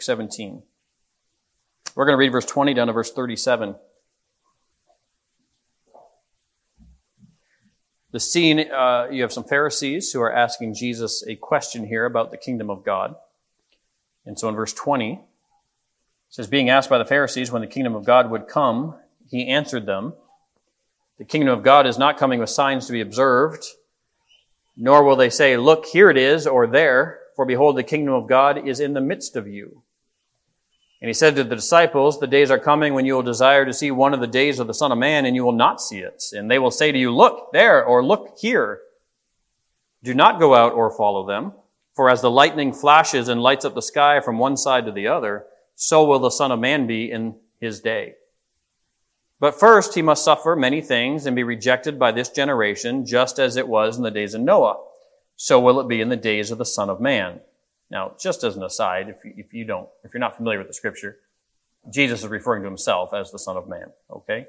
Luke 17. We're going to read verse 20 down to verse 37. The scene, you have some Pharisees who are asking Jesus a question here about the kingdom of God. And so in verse 20, it says, being asked by the Pharisees when the kingdom of God would come, he answered them, the kingdom of God is not coming with signs to be observed, nor will they say, look, here it is, or there, for behold, the kingdom of God is in the midst of you. And he said to the disciples, the days are coming when you will desire to see one of the days of the Son of Man, and you will not see it. And they will say to you, look there, or look here. Do not go out or follow them. For as the lightning flashes and lights up the sky from one side to the other, so will the Son of Man be in his day. But first he must suffer many things and be rejected by this generation, just as it was in the days of Noah. So will it be in the days of the Son of Man. Now, just as an aside, if you're not familiar with the scripture, Jesus is referring to himself as the Son of Man, okay?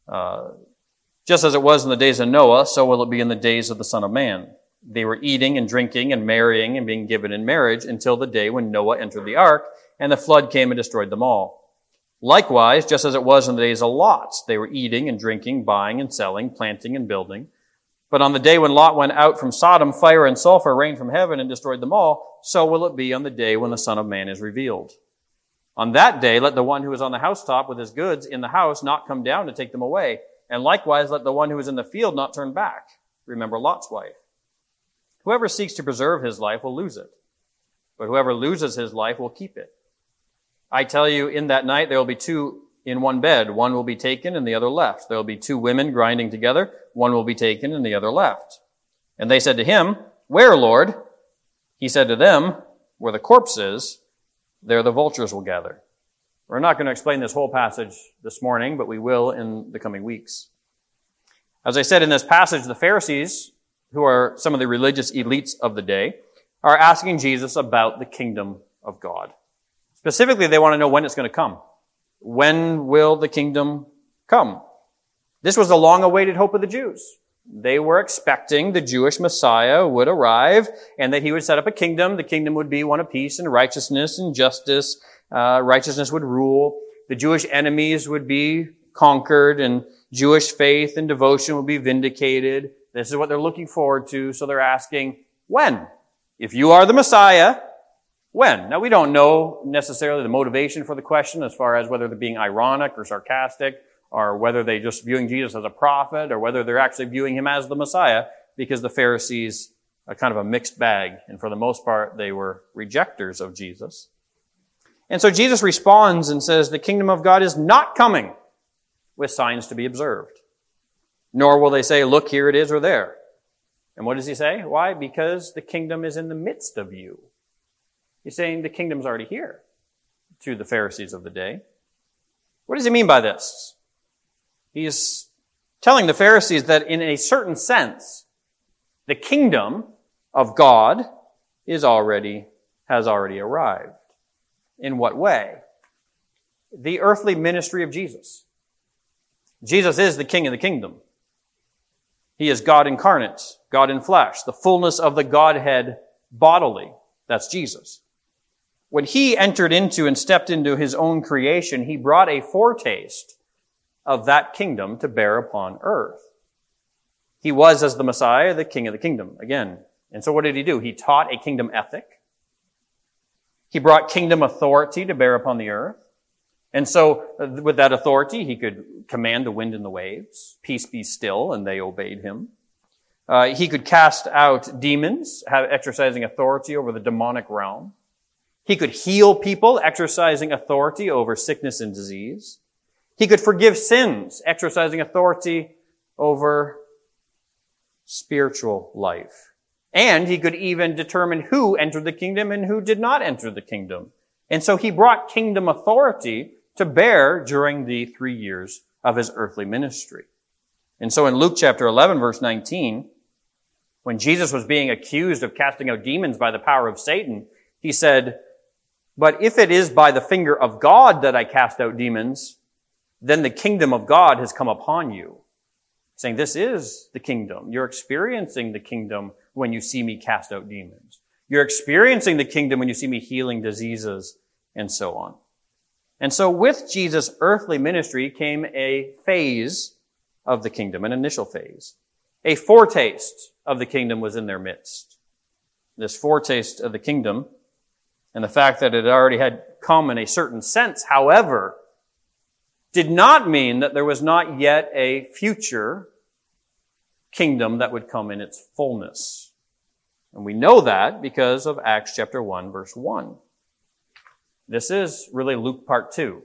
Just as it was in the days of Noah, so will it be in the days of the Son of Man. They were eating and drinking and marrying and being given in marriage until the day when Noah entered the ark, and the flood came and destroyed them all. Likewise, just as it was in the days of Lot, they were eating and drinking, buying and selling, planting and building. But on the day when Lot went out from Sodom, fire and sulfur rained from heaven and destroyed them all. So will it be on the day when the Son of Man is revealed. On that day, let the one who is on the housetop with his goods in the house not come down to take them away. And likewise, let the one who is in the field not turn back. Remember Lot's wife. Whoever seeks to preserve his life will lose it. But whoever loses his life will keep it. I tell you, in that night there will be two in one bed. One will be taken and the other left. There will be two women grinding together. One will be taken and the other left. And they said to him, where, Lord? He said to them, where the corpse is, there the vultures will gather. We're not going to explain this whole passage this morning, but we will in the coming weeks. As I said in this passage, the Pharisees, who are some of the religious elites of the day, are asking Jesus about the kingdom of God. Specifically, they want to know when it's going to come. When will the kingdom come? This was the long-awaited hope of the Jews. They were expecting the Jewish Messiah would arrive and that he would set up a kingdom. The kingdom would be one of peace and righteousness and justice. Righteousness would rule. The Jewish enemies would be conquered and Jewish faith and devotion would be vindicated. This is what they're looking forward to. So they're asking, when? If you are the Messiah, when? Now, we don't know necessarily the motivation for the question as far as whether they're being ironic or sarcastic or whether they're just viewing Jesus as a prophet or whether they're actually viewing him as the Messiah, because the Pharisees are kind of a mixed bag. And for the most part, they were rejectors of Jesus. And so Jesus responds and says, the kingdom of God is not coming with signs to be observed. Nor will they say, look, here it is or there. And what does he say? Why? Because the kingdom is in the midst of you. He's saying the kingdom's already here to the Pharisees of the day. What does he mean by this? He's telling the Pharisees that in a certain sense, the kingdom of God has already arrived. In what way? The earthly ministry of Jesus. Jesus is the king of the kingdom. He is God incarnate, God in flesh, the fullness of the Godhead bodily. That's Jesus. When he entered into and stepped into his own creation, he brought a foretaste of that kingdom to bear upon earth. He was, as the Messiah, the king of the kingdom, again. And so what did he do? He taught a kingdom ethic. He brought kingdom authority to bear upon the earth. And so with that authority, he could command the wind and the waves, peace be still, and they obeyed him. He could cast out demons, exercising authority over the demonic realm. He could heal people, exercising authority over sickness and disease. He could forgive sins, exercising authority over spiritual life. And he could even determine who entered the kingdom and who did not enter the kingdom. And so he brought kingdom authority to bear during the 3 years of his earthly ministry. And so in Luke chapter 11, verse 19, when Jesus was being accused of casting out demons by the power of Satan, he said, but if it is by the finger of God that I cast out demons, then the kingdom of God has come upon you. Saying this is the kingdom. You're experiencing the kingdom when you see me cast out demons. You're experiencing the kingdom when you see me healing diseases and so on. And so with Jesus' earthly ministry came a phase of the kingdom, an initial phase. A foretaste of the kingdom was in their midst. This foretaste of the kingdom and the fact that it already had come in a certain sense, however, did not mean that there was not yet a future kingdom that would come in its fullness. And we know that because of Acts chapter 1, verse 1. This is really Luke part 2.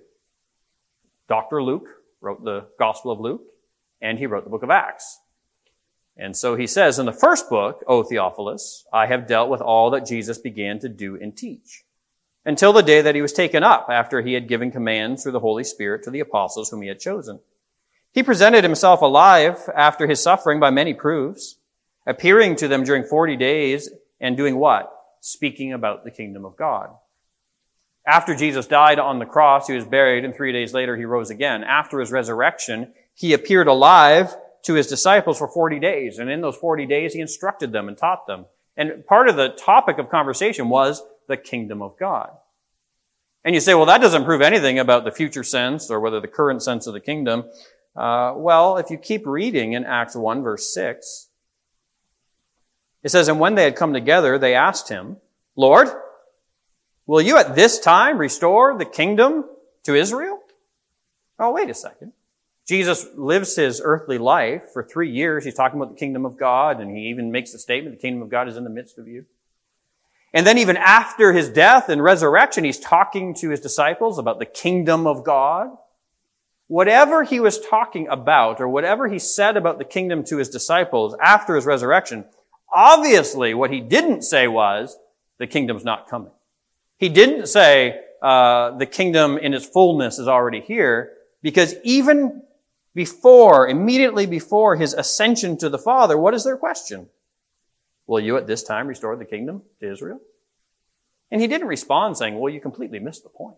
Dr. Luke wrote the Gospel of Luke, and he wrote the book of Acts. And so he says in the first book, O Theophilus, I have dealt with all that Jesus began to do and teach, until the day that he was taken up, after he had given commands through the Holy Spirit to the apostles whom he had chosen. He presented himself alive after his suffering by many proofs, appearing to them during 40 days, and doing what? Speaking about the kingdom of God. After Jesus died on the cross, he was buried, and 3 days later he rose again. After his resurrection, he appeared alive to his disciples for 40 days. And in those 40 days, he instructed them and taught them. And part of the topic of conversation was the kingdom of God. And you say, well, that doesn't prove anything about the future sense or whether the current sense of the kingdom. Well, if you keep reading in Acts 1, verse 6, it says, and when they had come together, they asked him, Lord, will you at this time restore the kingdom to Israel? Oh, wait a second. Jesus lives his earthly life for 3 years. He's talking about the kingdom of God, and he even makes the statement, the kingdom of God is in the midst of you. And then even after his death and resurrection, he's talking to his disciples about the kingdom of God. Whatever he was talking about, or whatever he said about the kingdom to his disciples after his resurrection, obviously what he didn't say was, the kingdom's not coming. He didn't say, the kingdom in its fullness is already here, because even immediately before his ascension to the Father, what is their question? Will you at this time restore the kingdom to Israel? And he didn't respond saying, well, you completely missed the point.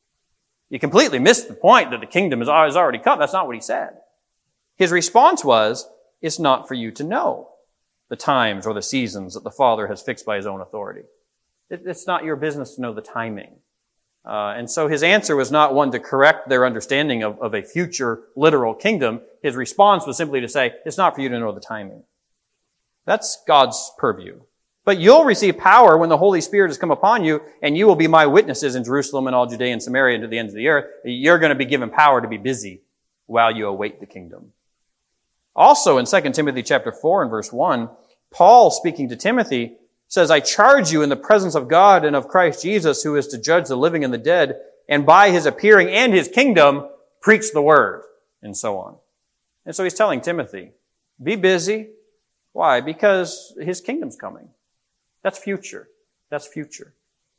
You completely missed the point that the kingdom is already come. That's not what he said. His response was, it's not for you to know the times or the seasons that the Father has fixed by his own authority. It's not your business to know the timing. And so his answer was not one to correct their understanding of a future literal kingdom. His response was simply to say, it's not for you to know the timing. That's God's purview. But you'll receive power when the Holy Spirit has come upon you, and you will be my witnesses in Jerusalem and all Judea and Samaria and to the ends of the earth. You're going to be given power to be busy while you await the kingdom. Also in 2 Timothy chapter 4 and verse 1, Paul speaking to Timothy says, I charge you in the presence of God and of Christ Jesus, who is to judge the living and the dead, and by his appearing and his kingdom, preach the word, and so on. And so he's telling Timothy, be busy. Why? Because his kingdom's coming. That's future. That's future.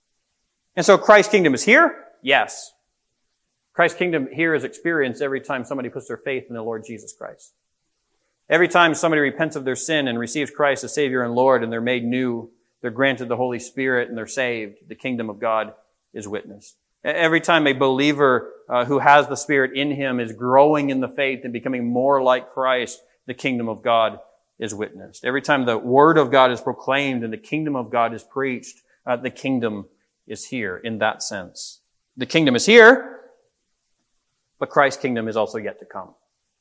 And so Christ's kingdom is here? Yes. Christ's kingdom here is experienced every time somebody puts their faith in the Lord Jesus Christ. Every time somebody repents of their sin and receives Christ as Savior and Lord, and they're made new, they're granted the Holy Spirit, and they're saved, the kingdom of God is witnessed. Every time a believer who has the Spirit in him is growing in the faith and becoming more like Christ, the kingdom of God is witnessed. Every time the Word of God is proclaimed and the kingdom of God is preached, the kingdom is here in that sense. The kingdom is here, but Christ's kingdom is also yet to come.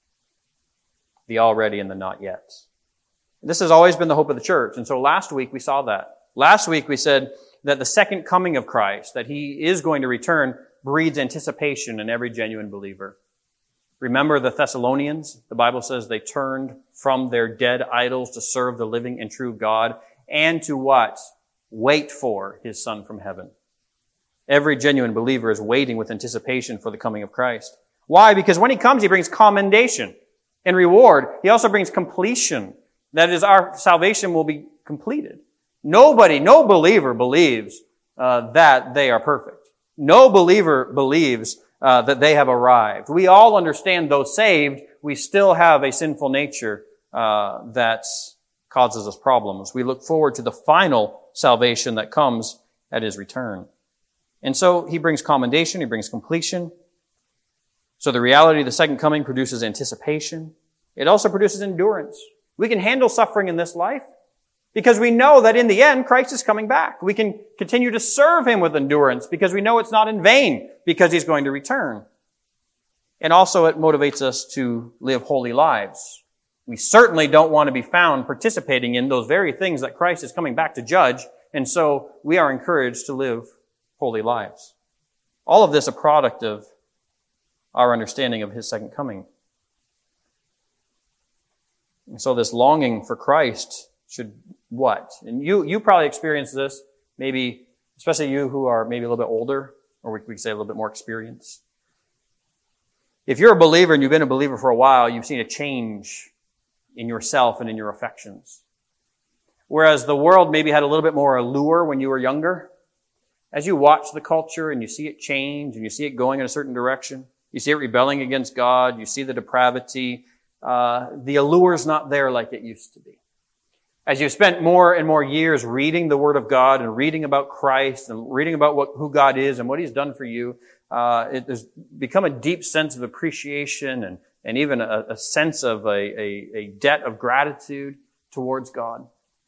The already and the not yet. This has always been the hope of the church. And so last week we saw that. Last week we said that the second coming of Christ, that he is going to return, breeds anticipation in every genuine believer. Remember the Thessalonians? The Bible says they turned from their dead idols to serve the living and true God, and to what? Wait for his Son from heaven. Every genuine believer is waiting with anticipation for the coming of Christ. Why? Because when he comes, he brings commendation and reward. He also brings completion. That is, our salvation will be completed. No believer believes that they are perfect. No believer believes that they have arrived. We all understand, though saved, we still have a sinful nature that causes us problems. We look forward to the final salvation that comes at his return. And so he brings commendation, he brings completion. So the reality of the second coming produces anticipation. It also produces endurance. We can handle suffering in this life. Because we know that in the end, Christ is coming back. We can continue to serve him with endurance because we know it's not in vain because he's going to return. And also it motivates us to live holy lives. We certainly don't want to be found participating in those very things that Christ is coming back to judge. And so we are encouraged to live holy lives. All of this a product of our understanding of his second coming. And so this longing for Christ should what? And you probably experienced this, maybe, especially you who are maybe a little bit older, or we could say a little bit more experienced. If you're a believer and you've been a believer for a while, you've seen a change in yourself and in your affections. Whereas the world maybe had a little bit more allure when you were younger, as you watch the culture and you see it change and you see it going in a certain direction, you see it rebelling against God, you see the depravity, the allure's not there like it used to be. As you've spent more and more years reading the Word of God and reading about Christ and reading about who God is and what He's done for you, it has become a deep sense of appreciation and even a sense of a debt of gratitude towards God.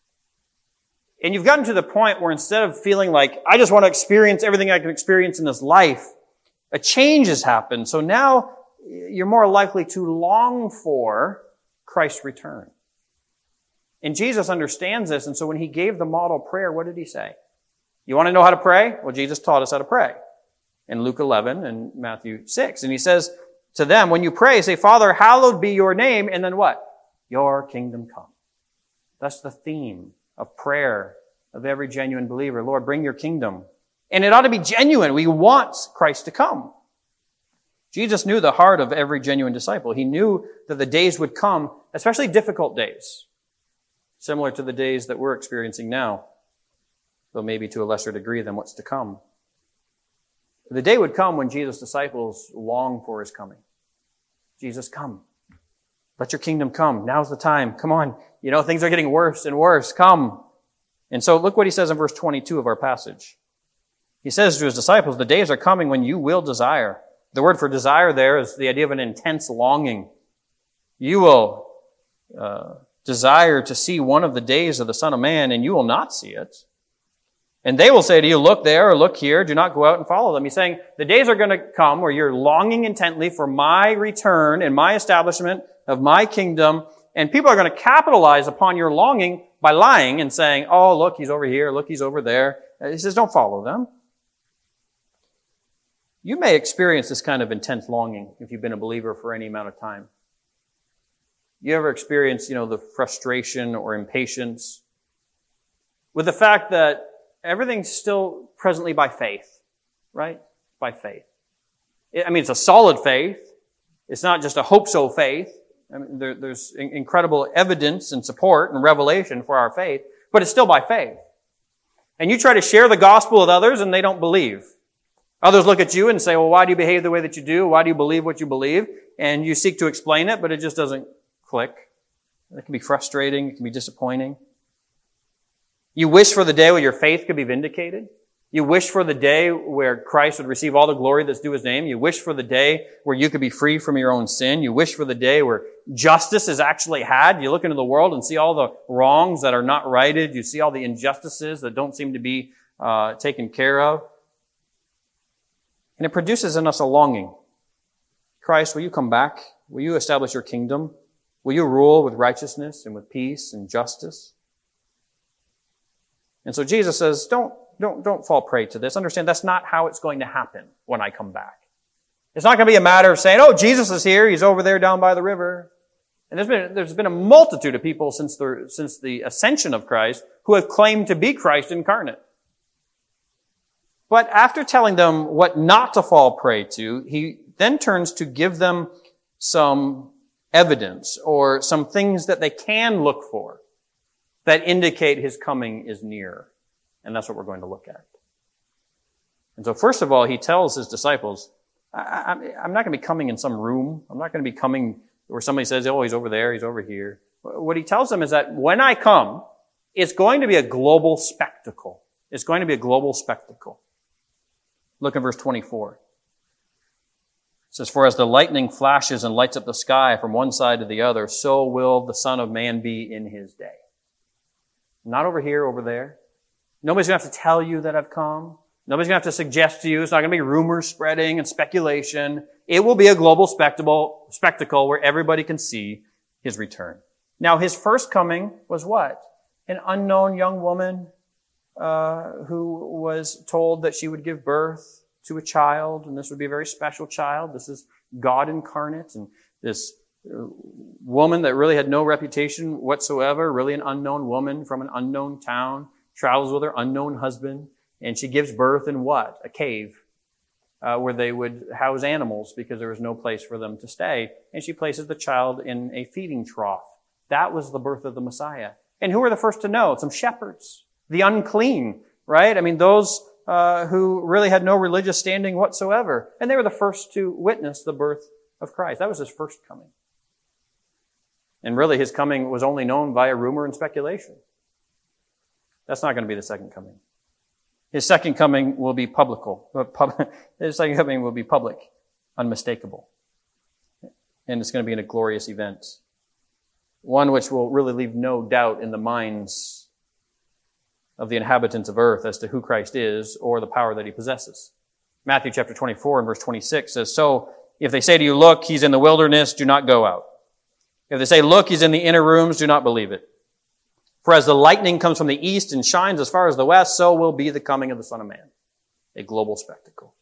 And you've gotten to the point where instead of feeling like, I just want to experience everything I can experience in this life, a change has happened. So now you're more likely to long for Christ's return. And Jesus understands this, and so when he gave the model prayer, what did he say? You want to know how to pray? Well, Jesus taught us how to pray in Luke 11 and Matthew 6. And he says to them, when you pray, say, Father, hallowed be your name, and then what? Your kingdom come. That's the theme of prayer of every genuine believer. Lord, bring your kingdom. And it ought to be genuine. We want Christ to come. Jesus knew the heart of every genuine disciple. He knew that the days would come, especially difficult days, similar to the days that we're experiencing now, though maybe to a lesser degree than what's to come. The day would come when Jesus' disciples long for his coming. Jesus, come. Let your kingdom come. Now's the time. Come on. You know, things are getting worse and worse. Come. And so look what he says in verse 22 of our passage. He says to his disciples, the days are coming when you will desire. The word for desire there is the idea of an intense longing. You will desire to see one of the days of the Son of Man, and you will not see it. And they will say to you, look there or look here, do not go out and follow them. He's saying, the days are going to come where you're longing intently for my return and my establishment of my kingdom, and people are going to capitalize upon your longing by lying and saying, oh, look, he's over here, look, he's over there. He says, don't follow them. You may experience this kind of intense longing if you've been a believer for any amount of time. You ever experience, the frustration or impatience with the fact that everything's still presently by faith, right? By faith. It's a solid faith. It's not just a hope-so faith. There's incredible evidence and support and revelation for our faith, but it's still by faith. And you try to share the gospel with others and they don't believe. Others look at you and say, well, why do you behave the way that you do? Why do you believe what you believe? And you seek to explain it, but it just doesn't click. It can be frustrating. It can be disappointing. You wish for the day where your faith could be vindicated. You wish for the day where Christ would receive all the glory that's due his name. You wish for the day where you could be free from your own sin. You wish for the day where justice is actually had. You look into the world and see all the wrongs that are not righted. You see all the injustices that don't seem to be taken care of. And it produces in us a longing. Christ, will you come back? Will you establish your kingdom? Will you rule with righteousness and with peace and justice? And so Jesus says, don't fall prey to this. Understand that's not how it's going to happen when I come back. It's not going to be a matter of saying, oh, Jesus is here. He's over there down by the river. And there's been a multitude of people since the ascension of Christ who have claimed to be Christ incarnate. But after telling them what not to fall prey to, he then turns to give them some evidence or some things that they can look for that indicate his coming is near. And that's what we're going to look at. And so first of all, he tells his disciples, I'm not going to be coming in some room. I'm not going to be coming where somebody says, oh, he's over there, he's over here. What he tells them is that when I come, it's going to be a global spectacle. It's going to be a global spectacle. Look at verse 24. It says, for as the lightning flashes and lights up the sky from one side to the other, so will the Son of Man be in his day. Not over here, over there. Nobody's going to have to tell you that I've come. Nobody's going to have to suggest to you. It's not going to be rumors spreading and speculation. It will be a global spectacle where everybody can see his return. Now, his first coming was what? An unknown young woman who was told that she would give birth to a child, and this would be a very special child. This is God incarnate, and this woman that really had no reputation whatsoever, really an unknown woman from an unknown town, travels with her unknown husband, and she gives birth in what? A cave, where they would house animals because there was no place for them to stay. And she places the child in a feeding trough. That was the birth of the Messiah. And who were the first to know? Some shepherds, the unclean, right? I mean, those who really had no religious standing whatsoever. And they were the first to witness the birth of Christ. That was his first coming. And really, his coming was only known via rumor and speculation. That's not going to be the second coming. His second coming will be His second coming will be public, unmistakable. And it's going to be in a glorious event. One which will really leave no doubt in the minds of the inhabitants of earth as to who Christ is or the power that he possesses. Matthew chapter 24 and verse 26 says, "So if they say to you, 'Look, he's in the wilderness,' do not go out. If they say, 'Look, he's in the inner rooms,' do not believe it. For as the lightning comes from the east and shines as far as the west, so will be the coming of the Son of Man." A global spectacle.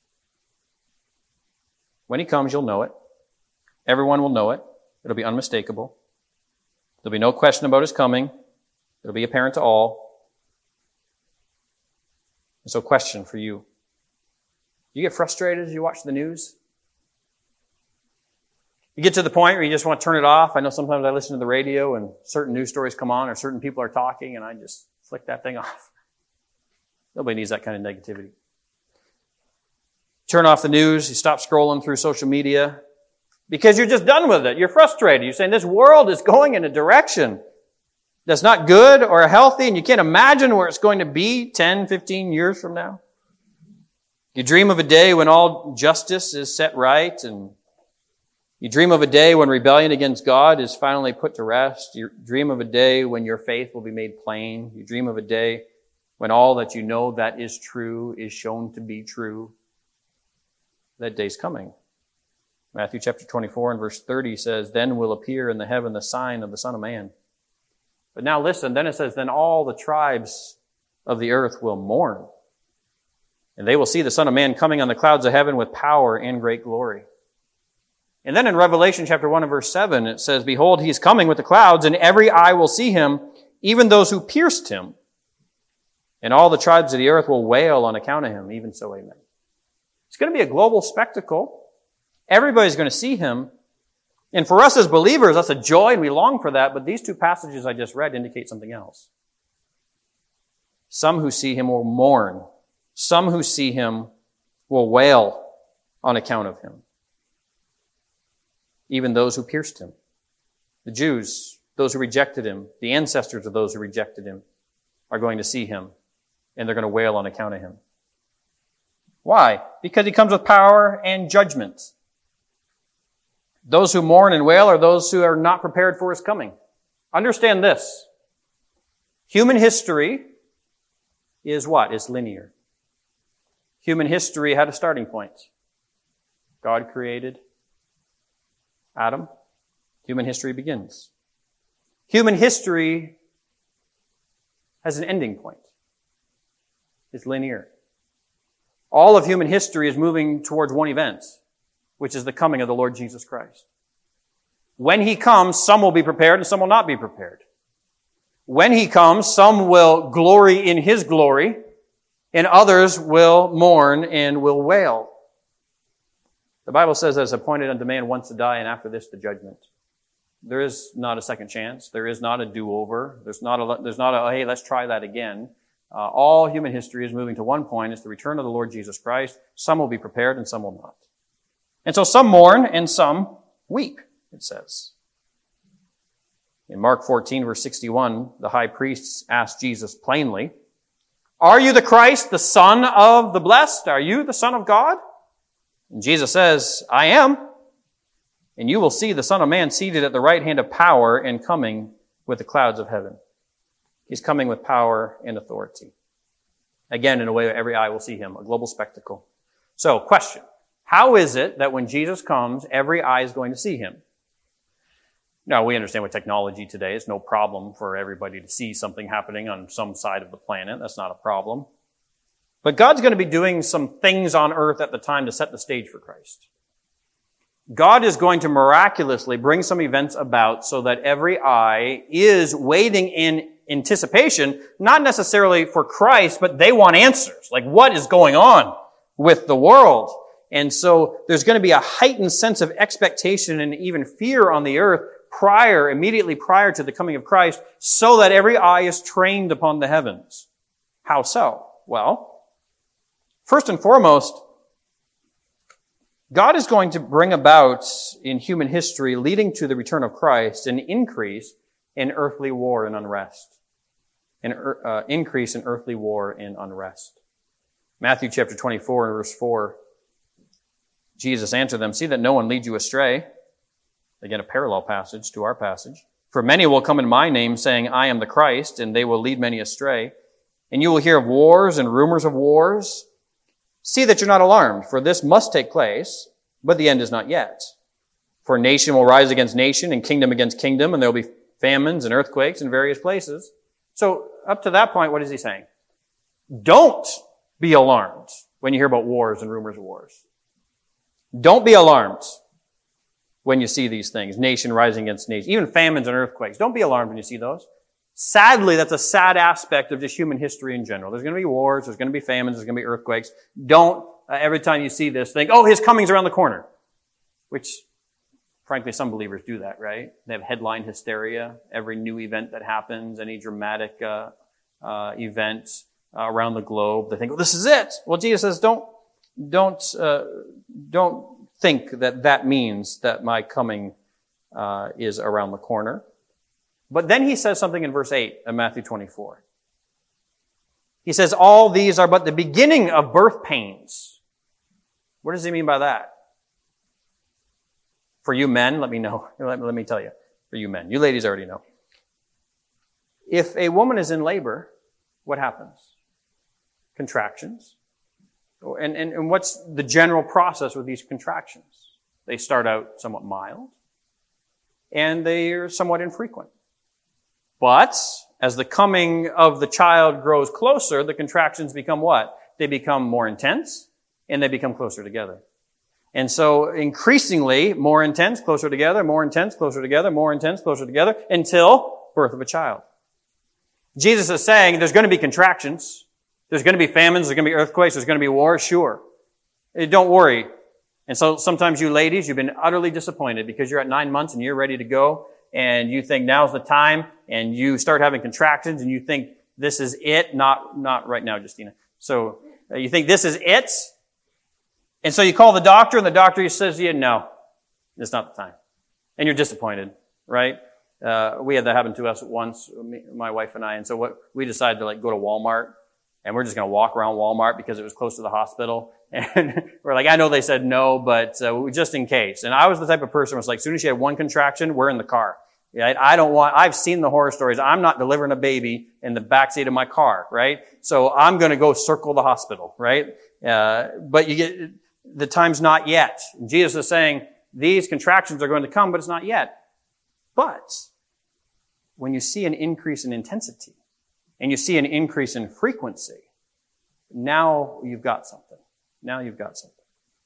When he comes, you'll know it. Everyone will know it. It'll be unmistakable. There'll be no question about his coming. It'll be apparent to all. And so, question for you. You get frustrated as you watch the news? You get to the point where you just want to turn it off. I know sometimes I listen to the radio and certain news stories come on or certain people are talking and I just flick that thing off. Nobody needs that kind of negativity. Turn off the news. You stop scrolling through social media because you're just done with it. You're frustrated. You're saying this world is going in a direction that's not good or healthy, and you can't imagine where it's going to be 10, 15 years from now. You dream of a day when all justice is set right, and you dream of a day when rebellion against God is finally put to rest. You dream of a day when your faith will be made plain. You dream of a day when all that you know that is true is shown to be true. That day's coming. Matthew chapter 24 and verse 30 says, "Then will appear in the heaven the sign of the Son of Man." But now listen, then it says, "Then all the tribes of the earth will mourn, and they will see the Son of Man coming on the clouds of heaven with power and great glory." And then in Revelation chapter 1 and verse 7, it says, "Behold, he is coming with the clouds, and every eye will see him, even those who pierced him. And all the tribes of the earth will wail on account of him. Even so, amen." It's going to be a global spectacle. Everybody's going to see him. And for us as believers, that's a joy, and we long for that. But these two passages I just read indicate something else. Some who see him will mourn. Some who see him will wail on account of him. Even those who pierced him. The Jews, those who rejected him, the ancestors of those who rejected him, are going to see him, and they're going to wail on account of him. Why? Because he comes with power and judgment. Those who mourn and wail are those who are not prepared for his coming. Understand this. Human history is what? It's linear. Human history had a starting point. God created Adam. Human history begins. Human history has an ending point. It's linear. All of human history is moving towards one event, which is the coming of the Lord Jesus Christ. When he comes, some will be prepared and some will not be prepared. When he comes, some will glory in his glory, and others will mourn and will wail. The Bible says that it's appointed unto man once to die, and after this the judgment. There is not a second chance. There is not a do-over. There's not a hey, let's try that again. All human history is moving to one point. It's the return of the Lord Jesus Christ. Some will be prepared and some will not. And so some mourn and some weep, it says. In Mark 14, verse 61, the high priests asked Jesus plainly, "Are you the Christ, the Son of the Blessed? Are you the Son of God?" And Jesus says, "I am. And you will see the Son of Man seated at the right hand of power and coming with the clouds of heaven." He's coming with power and authority. Again, in a way that every eye will see him, a global spectacle. So, question. How is it that when Jesus comes, every eye is going to see him? Now, we understand with technology today, it's no problem for everybody to see something happening on some side of the planet. That's not a problem. But God's going to be doing some things on earth at the time to set the stage for Christ. God is going to miraculously bring some events about so that every eye is waiting in anticipation, not necessarily for Christ, but they want answers. Like, what is going on with the world? And so there's going to be a heightened sense of expectation and even fear on the earth immediately prior to the coming of Christ, so that every eye is trained upon the heavens. How so? Well, first and foremost, God is going to bring about in human history, leading to the return of Christ, an increase in earthly war and unrest. An increase in earthly war and unrest. Matthew chapter 24 and verse 4, Jesus answered them, "See that no one leads you astray." Again, a parallel passage to our passage. "For many will come in my name, saying, 'I am the Christ,' and they will lead many astray. And you will hear of wars and rumors of wars. See that you're not alarmed, for this must take place, but the end is not yet. For nation will rise against nation, and kingdom against kingdom, and there will be famines and earthquakes in various places." So, up to that point, what is he saying? Don't be alarmed when you hear about wars and rumors of wars. Don't be alarmed when you see these things, nation rising against nation, even famines and earthquakes. Don't be alarmed when you see those. Sadly, that's a sad aspect of just human history in general. There's going to be wars, there's going to be famines, there's going to be earthquakes. Don't, every time you see this, think, "Oh, his coming's around the corner." Which, frankly, some believers do that, right? They have headline hysteria. Every new event that happens, any dramatic event around the globe, they think, "Oh, this is it." Well, Jesus says, don't think that means that my coming is around the corner. But then he says something in verse 8 of Matthew 24. He says, "All these are but the beginning of birth pains." What does he mean by that? For you men, let me know. Let me tell you. For you men. You ladies already know. If a woman is in labor, what happens? Contractions. And what's the general process with these contractions? They start out somewhat mild, and they are somewhat infrequent. But as the coming of the child grows closer, the contractions become what? They become more intense, and they become closer together. And so increasingly more intense, closer together, more intense, closer together, more intense, closer together, until birth of a child. Jesus is saying there's going to be contractions. There's going to be famines, there's going to be earthquakes, there's going to be wars, sure. Don't worry. And so sometimes you ladies, you've been utterly disappointed because you're at 9 months and you're ready to go, and you think now's the time, and you start having contractions, and you think this is it. Not right now, Justina. So you think this is it, and so you call the doctor, and the doctor says to you, "No, it's not the time." And you're disappointed, right? We had that happen to us once, my wife and I, and so we decided to go to Walmart. And we're just going to walk around Walmart because it was close to the hospital. And we're like, I know they said no, but just in case. And I was the type of person who was like, as soon as she had one contraction, we're in the car. Right? I've seen the horror stories. I'm not delivering a baby in the backseat of my car, right? So I'm going to go circle the hospital, right? But the time's not yet. And Jesus is saying, these contractions are going to come, but it's not yet. But when you see an increase in intensity, and you see an increase in frequency, now you've got something. Now you've got something.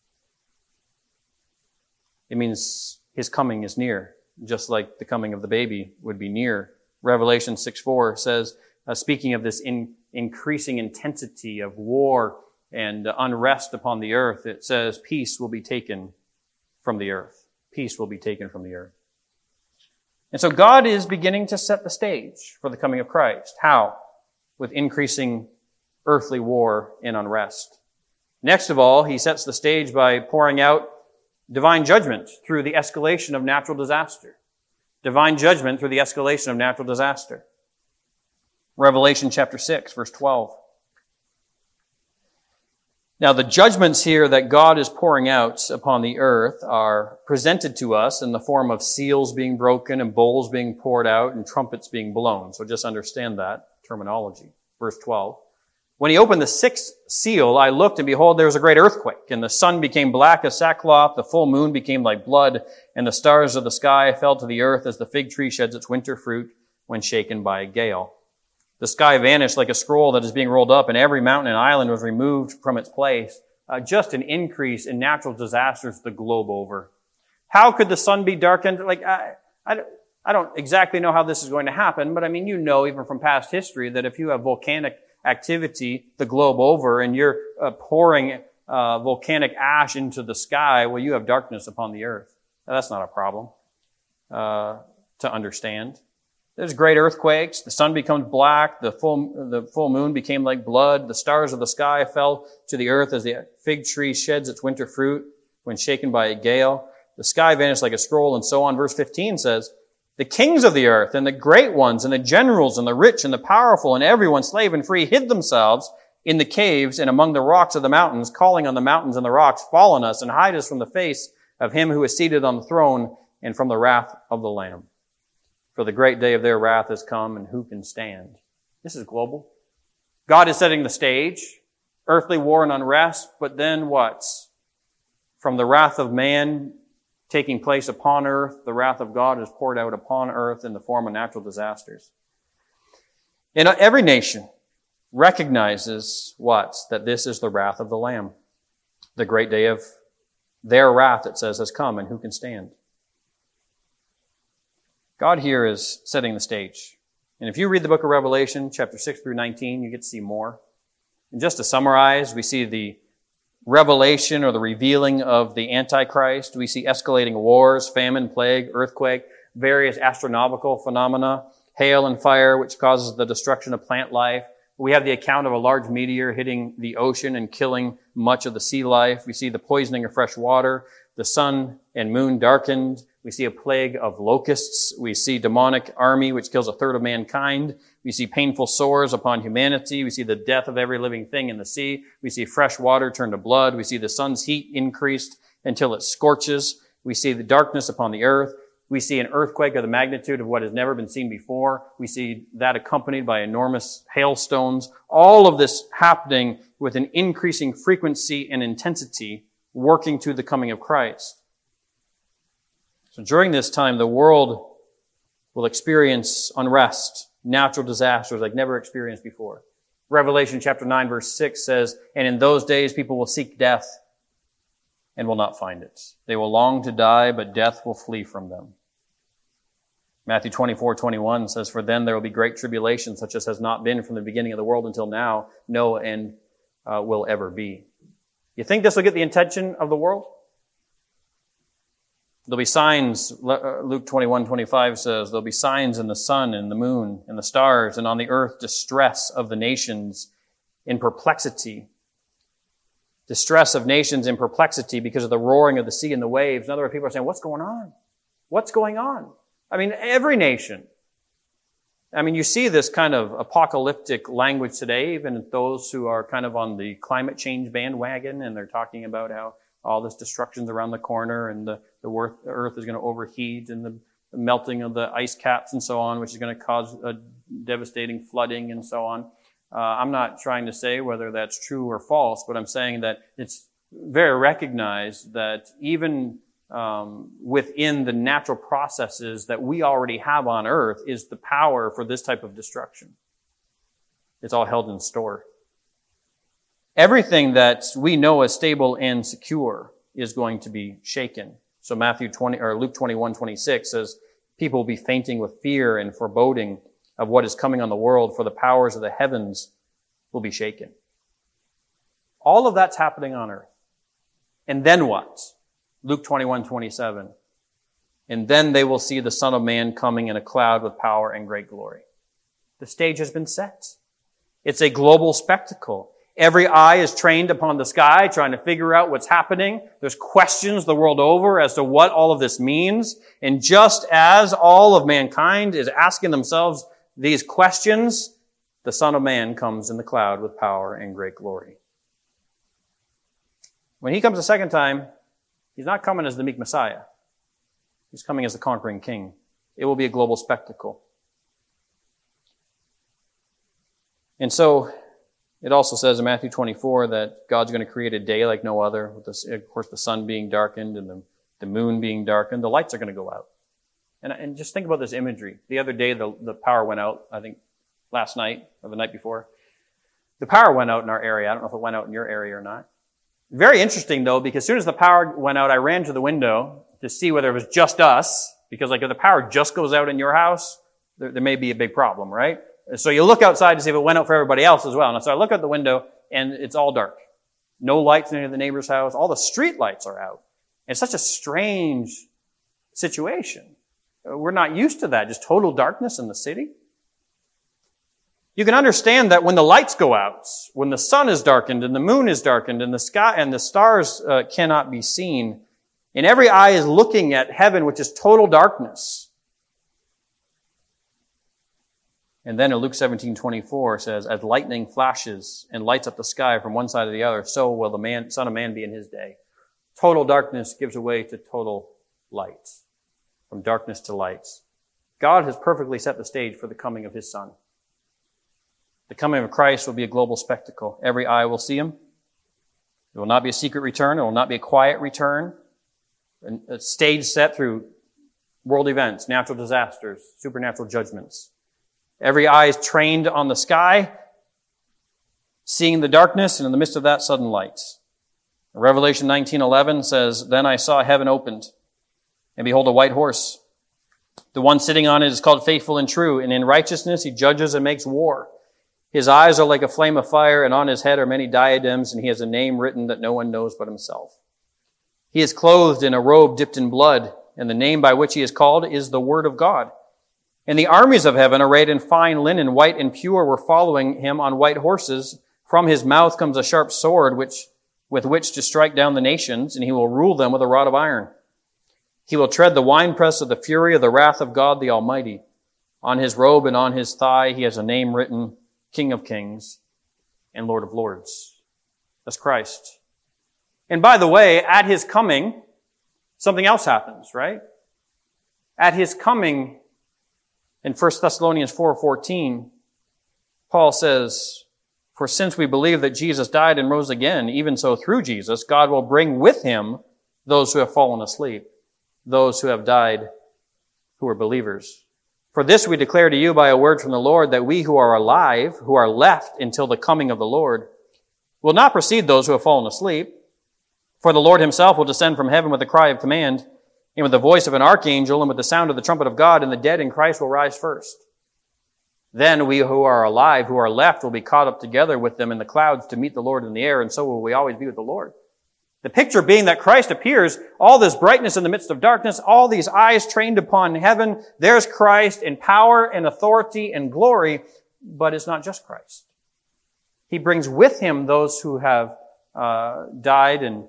It means his coming is near, just like the coming of the baby would be near. Revelation 6:4 says, speaking of this increasing intensity of war and unrest upon the earth, it says, peace will be taken from the earth. Peace will be taken from the earth. And so God is beginning to set the stage for the coming of Christ. How? With increasing earthly war and unrest. Next of all, he sets the stage by pouring out divine judgment through the escalation of natural disaster. Divine judgment through the escalation of natural disaster. Revelation chapter 6, verse 12. Now, the judgments here that God is pouring out upon the earth are presented to us in the form of seals being broken and bowls being poured out and trumpets being blown. So just understand that. terminology. Verse 12. When he opened the sixth seal, I looked, and behold, there was a great earthquake, and the sun became black as sackcloth, the full moon became like blood, and the stars of the sky fell to the earth as the fig tree sheds its winter fruit when shaken by a gale. The sky vanished like a scroll that is being rolled up, and every mountain and island was removed from its place. Just an increase in natural disasters the globe over. How could the sun be darkened? I don't exactly know how this is going to happen, but I mean, you know, even from past history, that if you have volcanic activity the globe over and you're pouring volcanic ash into the sky, well, you have darkness upon the earth. Now, that's not a problem to understand. There's great earthquakes. The sun becomes black. The full moon became like blood. The stars of the sky fell to the earth as the fig tree sheds its winter fruit when shaken by a gale. The sky vanished like a scroll, and so on. Verse 15 says, the kings of the earth and the great ones and the generals and the rich and the powerful and everyone, slave and free, hid themselves in the caves and among the rocks of the mountains, calling on the mountains and the rocks, fall on us and hide us from the face of him who is seated on the throne and from the wrath of the Lamb. For the great day of their wrath has come, and who can stand? This is global. God is setting the stage, earthly war and unrest, but then what? From the wrath of man taking place upon earth, the wrath of God is poured out upon earth in the form of natural disasters. And every nation recognizes what? That this is the wrath of the Lamb. The great day of their wrath, it says, has come, and who can stand? God here is setting the stage. And if you read the book of Revelation, chapter 6 through 19, you get to see more. And just to summarize, we see the revelation or the revealing of the Antichrist. We see escalating wars, famine, plague, earthquake, various astronomical phenomena, hail and fire, which causes the destruction of plant life. We have the account of a large meteor hitting the ocean and killing much of the sea life. We see the poisoning of fresh water, the sun and moon darkened. We see a plague of locusts. We see demonic army, which kills a third of mankind. We see painful sores upon humanity. We see the death of every living thing in the sea. We see fresh water turn to blood. We see the sun's heat increased until it scorches. We see the darkness upon the earth. We see an earthquake of the magnitude of what has never been seen before. We see that accompanied by enormous hailstones. All of this happening with an increasing frequency and intensity, working to the coming of Christ. So during this time, the world will experience unrest, natural disasters like never experienced before. Revelation chapter 9 verse 6 says, and in those days people will seek death and will not find it. They will long to die, but death will flee from them. Matthew 24:21 says, for then there will be great tribulation, such as has not been from the beginning of the world until now, no and will ever be. You think this will get the attention of the world? There'll be signs, Luke 21:25 says, there'll be signs in the sun and the moon and the stars, and on the earth distress of the nations in perplexity. Distress of nations in perplexity because of the roaring of the sea and the waves. In other words, people are saying, what's going on? What's going on? I mean, every nation. I mean, you see this kind of apocalyptic language today, even those who are kind of on the climate change bandwagon, and they're talking about how all this destruction's around the corner, and the earth is going to overheat, and the melting of the ice caps and so on, which is going to cause a devastating flooding and so on. I'm not trying to say whether that's true or false, but I'm saying that it's very recognized that even within the natural processes that we already have on earth is the power for this type of destruction. It's all held in store. Everything that we know as stable and secure is going to be shaken. So Luke 21:26 says, people will be fainting with fear and foreboding of what is coming on the world, for the powers of the heavens will be shaken. All of that's happening on earth. And then what? Luke 21:27. And then they will see the Son of Man coming in a cloud with power and great glory. The stage has been set. It's a global spectacle. Every eye is trained upon the sky, trying to figure out what's happening. There's questions the world over as to what all of this means. And just as all of mankind is asking themselves these questions, the Son of Man comes in the cloud with power and great glory. When he comes a second time, he's not coming as the meek Messiah. He's coming as the conquering king. It will be a global spectacle. And so it also says in Matthew 24 that God's going to create a day like no other, with of course the sun being darkened and the moon being darkened. The lights are going to go out. And just think about this imagery. The other day the power went out, I think last night or the night before. The power went out in our area. I don't know if it went out in your area or not. Very interesting though, because as soon as the power went out, I ran to the window to see whether it was just us, because like if the power just goes out in your house, there may be a big problem, right? So you look outside to see if it went out for everybody else as well. And so I look out the window and it's all dark. No lights in any of the neighbor's house. All the street lights are out. It's such a strange situation. We're not used to that, just total darkness in the city. You can understand that when the lights go out, when the sun is darkened and the moon is darkened and the sky and the stars cannot be seen, and every eye is looking at heaven, which is total darkness. And then in Luke 17:24 says, as lightning flashes and lights up the sky from one side to the other, so will the Son of Man be in his day. Total darkness gives way to total light. From darkness to light. God has perfectly set the stage for the coming of his Son. The coming of Christ will be a global spectacle. Every eye will see him. It will not be a secret return. It will not be a quiet return. A stage set through world events, natural disasters, supernatural judgments. Every eye is trained on the sky, seeing the darkness, and in the midst of that, sudden light. Revelation 19:11 says, then I saw heaven opened, and behold, a white horse. The one sitting on it is called Faithful and True, and in righteousness he judges and makes war. His eyes are like a flame of fire, and on his head are many diadems, and he has a name written that no one knows but himself. He is clothed in a robe dipped in blood, and the name by which he is called is the Word of God. And the armies of heaven, arrayed in fine linen, white and pure, were following him on white horses. From his mouth comes a sharp sword with which to strike down the nations, and he will rule them with a rod of iron. He will tread the winepress of the fury of the wrath of God the Almighty. On his robe and on his thigh he has a name written, King of Kings and Lord of Lords. That's Christ. And by the way, at his coming, something else happens, right? At his coming, in 1 Thessalonians 4:14, Paul says, for since we believe that Jesus died and rose again, even so through Jesus, God will bring with him those who have fallen asleep, those who have died who are believers. For this we declare to you by a word from the Lord, that we who are alive, who are left until the coming of the Lord, will not precede those who have fallen asleep. For the Lord himself will descend from heaven with a cry of command, and with the voice of an archangel, and with the sound of the trumpet of God, and the dead in Christ will rise first. Then we who are alive, who are left, will be caught up together with them in the clouds to meet the Lord in the air, and so will we always be with the Lord. The picture being that Christ appears, all this brightness in the midst of darkness, all these eyes trained upon heaven. There's Christ in power and authority and glory, but it's not just Christ. He brings with him those who have died and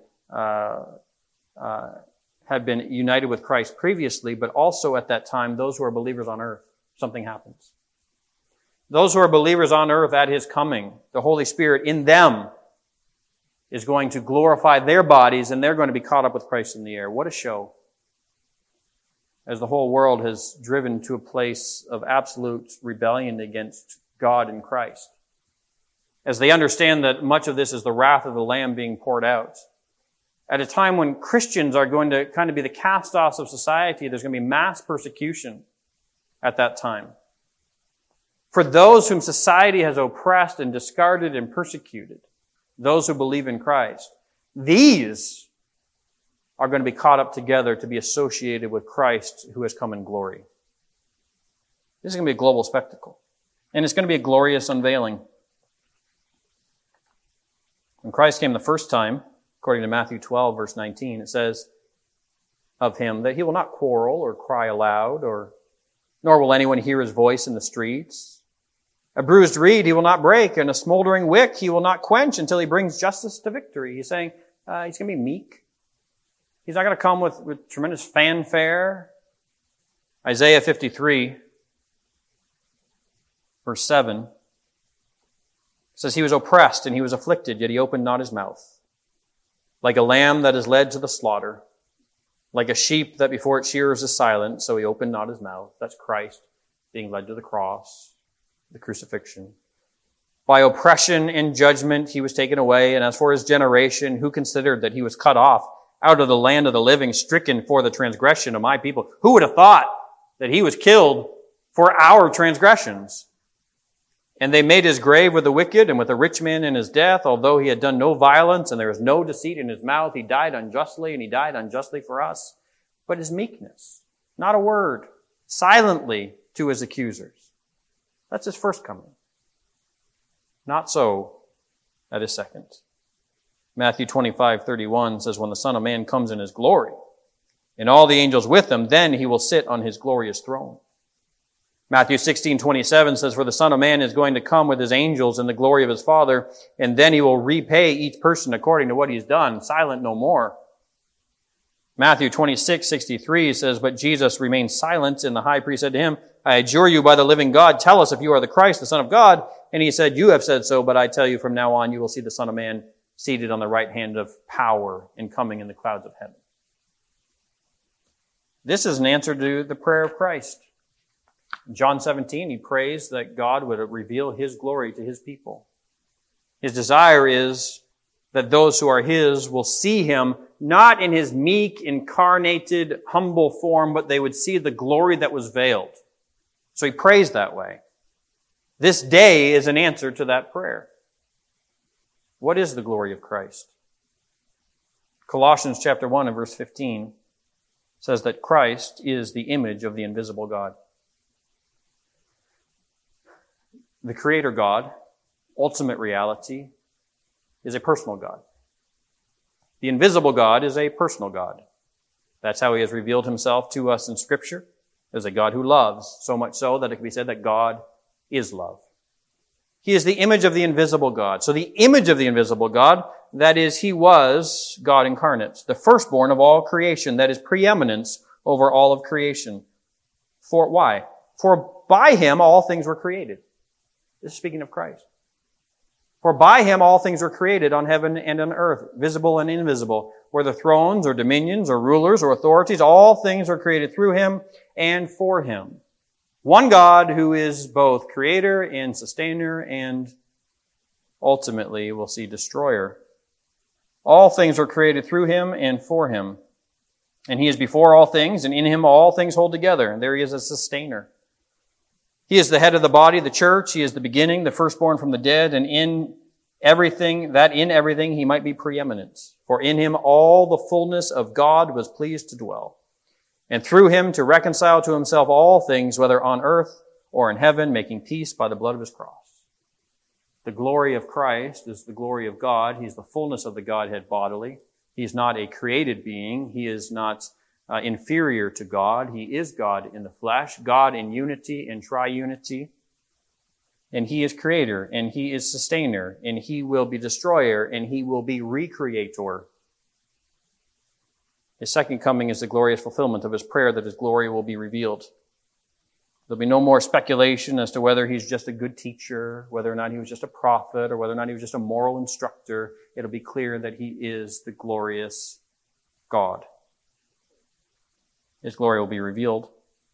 have been united with Christ previously, but also at that time, those who are believers on earth. Something happens. Those who are believers on earth at his coming, the Holy Spirit in them is going to glorify their bodies, and they're going to be caught up with Christ in the air. What a show. As the whole world has driven to a place of absolute rebellion against God and Christ. As they understand that much of this is the wrath of the Lamb being poured out. At a time when Christians are going to kind of be the cast-offs of society, there's going to be mass persecution at that time. For those whom society has oppressed and discarded and persecuted, those who believe in Christ, these are going to be caught up together to be associated with Christ who has come in glory. This is going to be a global spectacle. And it's going to be a glorious unveiling. When Christ came the first time, according to Matthew 12, verse 19, it says of him that he will not quarrel or cry aloud, nor will anyone hear his voice in the streets. A bruised reed he will not break, and a smoldering wick he will not quench until he brings justice to victory. He's saying he's going to be meek. He's not going to come with tremendous fanfare. Isaiah 53, verse 7, says he was oppressed and he was afflicted, yet he opened not his mouth. Like a lamb that is led to the slaughter, like a sheep that before its shearers is silent, so he opened not his mouth. That's Christ being led to the cross, the crucifixion. By oppression and judgment he was taken away. And as for his generation, who considered that he was cut off out of the land of the living, stricken for the transgression of my people? Who would have thought that he was killed for our transgressions? And they made his grave with the wicked and with the rich man in his death, although he had done no violence and there was no deceit in his mouth. He died unjustly, and he died unjustly for us. But his meekness, not a word, silently to his accusers. That's his first coming. Not so at his second. Matthew 25:31 says, when the Son of Man comes in his glory, and all the angels with him, then he will sit on his glorious throne. Matthew 16:27 says, for the Son of Man is going to come with his angels in the glory of his Father, and then he will repay each person according to what he's done, silent no more. Matthew 26:63 says, but Jesus remained silent, and the high priest said to him, I adjure you by the living God, tell us if you are the Christ, the Son of God. And he said, you have said so, but I tell you from now on you will see the Son of Man seated on the right hand of power and coming in the clouds of heaven. This is an answer to the prayer of Christ. In John 17, he prays that God would reveal his glory to his people. His desire is that those who are his will see him not in his meek, incarnated, humble form, but they would see the glory that was veiled. So he prays that way. This day is an answer to that prayer. What is the glory of Christ? Colossians chapter 1 and verse 15 says that Christ is the image of the invisible God. The Creator God, ultimate reality, is a personal God. The invisible God is a personal God. That's how he has revealed himself to us in Scripture, as a God who loves, so much so that it can be said that God is love. He is the image of the invisible God. So the image of the invisible God, that is, he was God incarnate, the firstborn of all creation, that is preeminence over all of creation. For why? For by him all things were created. This is speaking of Christ. For by him all things were created on heaven and on earth, visible and invisible, whether thrones or dominions or rulers or authorities, all things were created through him and for him. One God who is both creator and sustainer and ultimately, we'll see, destroyer. All things were created through him and for him. And he is before all things, and in him all things hold together. And there he is a sustainer. He is the head of the body, the church. He is the beginning, the firstborn from the dead, and in everything he might be preeminent. For in him all the fullness of God was pleased to dwell. And through him to reconcile to himself all things, whether on earth or in heaven, making peace by the blood of his cross. The glory of Christ is the glory of God. He's the fullness of the Godhead bodily. He's not a created being. He is not inferior to God. He is God in the flesh, God in unity and triunity. And he is creator, and he is sustainer, and he will be destroyer, and he will be recreator. His second coming is the glorious fulfillment of his prayer that his glory will be revealed. There'll be no more speculation as to whether he's just a good teacher, whether or not he was just a prophet, or whether or not he was just a moral instructor. It'll be clear that he is the glorious God. His glory will be revealed.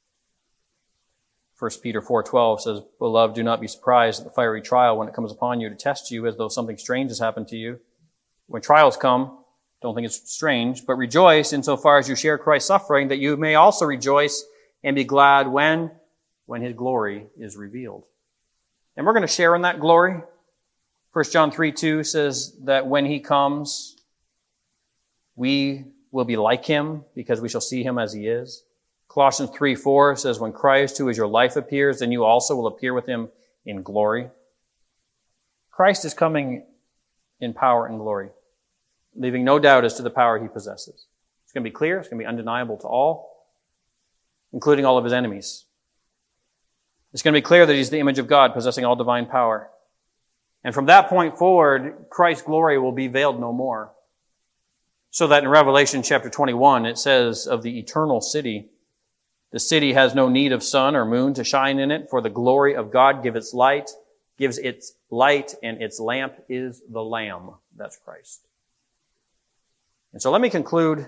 1 Peter 4:12 says, Beloved, do not be surprised at the fiery trial when it comes upon you to test you as though something strange has happened to you. When trials come, don't think it's strange, but rejoice insofar as you share Christ's suffering, that you may also rejoice and be glad when his glory is revealed. And we're going to share in that glory. 1 John 3:2 says that when he comes, we will be like him because we shall see him as he is. Colossians 3:4 says, when Christ, who is your life, appears, then you also will appear with him in glory. Christ is coming in power and glory, leaving no doubt as to the power he possesses. It's going to be clear. It's going to be undeniable to all, including all of his enemies. It's going to be clear that he's the image of God, possessing all divine power. And from that point forward, Christ's glory will be veiled no more. So that in Revelation chapter 21, it says of the eternal city, the city has no need of sun or moon to shine in it, for the glory of God gives its light, and its lamp is the Lamb. That's Christ. And so let me conclude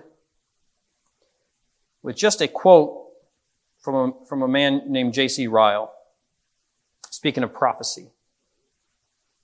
with just a quote from a man named J.C. Ryle, speaking of prophecy.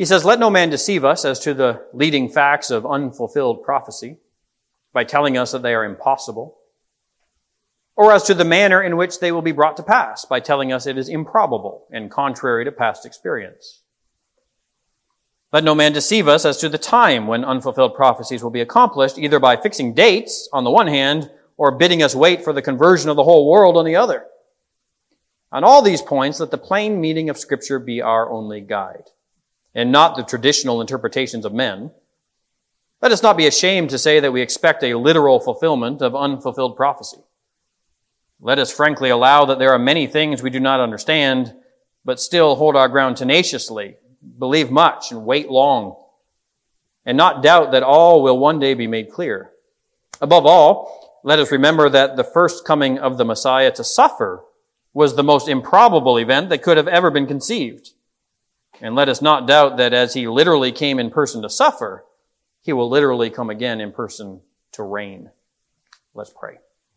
He says, "Let no man deceive us as to the leading facts of unfulfilled prophecy by telling us that they are impossible, or as to the manner in which they will be brought to pass by telling us it is improbable and contrary to past experience. Let no man deceive us as to the time when unfulfilled prophecies will be accomplished, either by fixing dates on the one hand, or bidding us wait for the conversion of the whole world on the other. On all these points, let the plain meaning of Scripture be our only guide, and not the traditional interpretations of men. Let us not be ashamed to say that we expect a literal fulfillment of unfulfilled prophecy. Let us frankly allow that there are many things we do not understand, but still hold our ground tenaciously, believe much, and wait long, and not doubt that all will one day be made clear. Above all, let us remember that the first coming of the Messiah to suffer was the most improbable event that could have ever been conceived. And let us not doubt that as he literally came in person to suffer, he will literally come again in person to reign." Let's pray.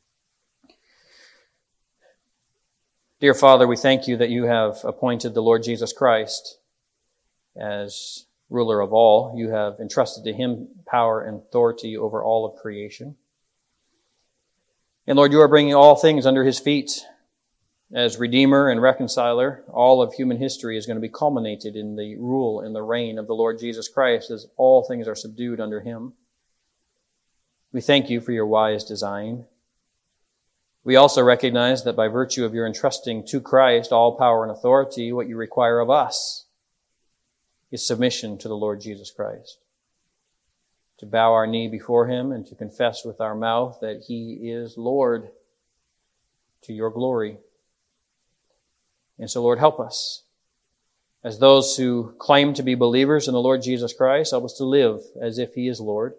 Dear Father, we thank you that you have appointed the Lord Jesus Christ as ruler of all. You have entrusted to him power and authority over all of creation. And Lord, you are bringing all things under his feet. As Redeemer and Reconciler, all of human history is going to be culminated in the rule and the reign of the Lord Jesus Christ as all things are subdued under him. We thank you for your wise design. We also recognize that by virtue of your entrusting to Christ all power and authority, what you require of us is submission to the Lord Jesus Christ. To bow our knee before him and to confess with our mouth that he is Lord to your glory. And so, Lord, help us. As those who claim to be believers in the Lord Jesus Christ, help us to live as if he is Lord.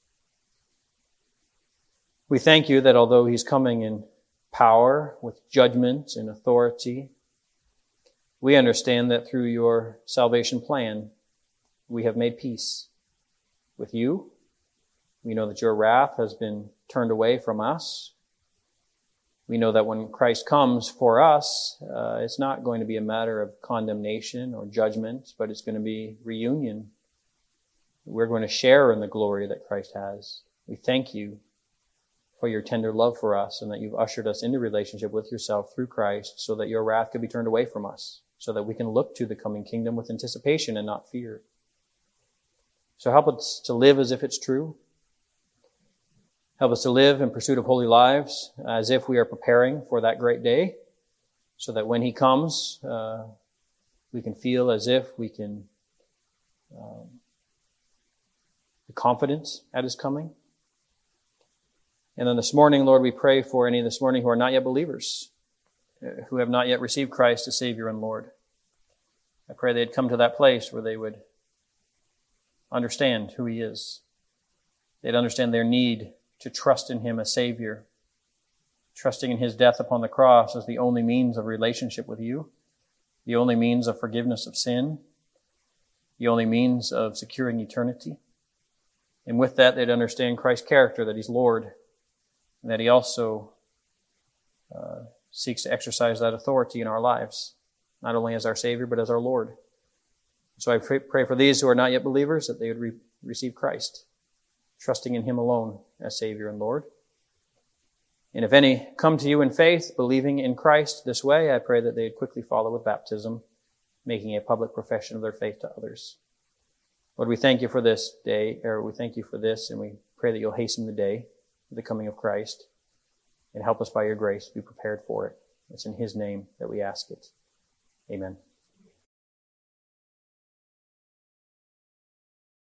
We thank you that although he's coming in power, with judgment and authority, we understand that through your salvation plan, we have made peace with you. We know that your wrath has been turned away from us. We know that when Christ comes for us, it's not going to be a matter of condemnation or judgment, but it's going to be reunion. We're going to share in the glory that Christ has. We thank you for your tender love for us and that you've ushered us into relationship with yourself through Christ so that your wrath could be turned away from us, so that we can look to the coming kingdom with anticipation and not fear. So help us to live as if it's true. Help us to live in pursuit of holy lives as if we are preparing for that great day, so that when he comes, we can feel as if we can be confident at his coming. And then this morning, Lord, we pray for any this morning who are not yet believers, who have not yet received Christ as Savior and Lord. I pray they'd come to that place where they would understand who he is. They'd understand their need to trust in him as Savior, trusting in his death upon the cross as the only means of relationship with you, the only means of forgiveness of sin, the only means of securing eternity. And with that, they'd understand Christ's character, that he's Lord, and that he also seeks to exercise that authority in our lives, not only as our Savior, but as our Lord. So I pray for these who are not yet believers, that they would receive Christ, trusting in him alone as Savior and Lord. And if any come to you in faith, believing in Christ this way, I pray that they'd quickly follow with baptism, making a public profession of their faith to others. Lord, we thank you for this day, we thank you for this, and we pray that you'll hasten the day, the coming of Christ, and help us by your grace to be prepared for it. It's in his name that we ask it. Amen.